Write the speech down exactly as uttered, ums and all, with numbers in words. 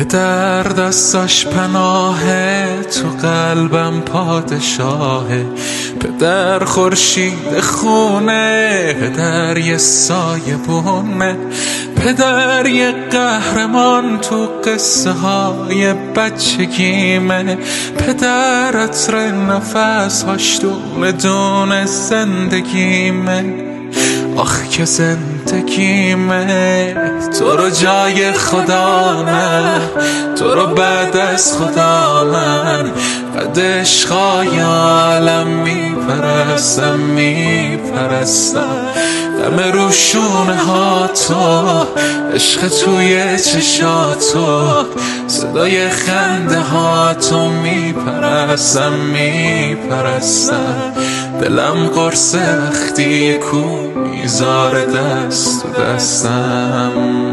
پدر دستاش پناهه، تو قلبم پادشاهه. پدر خورشید خونه، پدر یه سایه بونه. پدر یه قهرمان تو قصه های بچگیمه. پدر عطر نفس هاش دونه دونه زندگیمه. آخ که زندگیمه. تو رو جای خدا نه، تو رو بعد از خدا من قد عشقای عالم میپرستم میپرستم. دم روشونه ها تو، عشق توی چشاتو، صدای خنده ها تو میپرستم میپرستم. دلم قرصه وقتی کو میذاره دست تو دستم.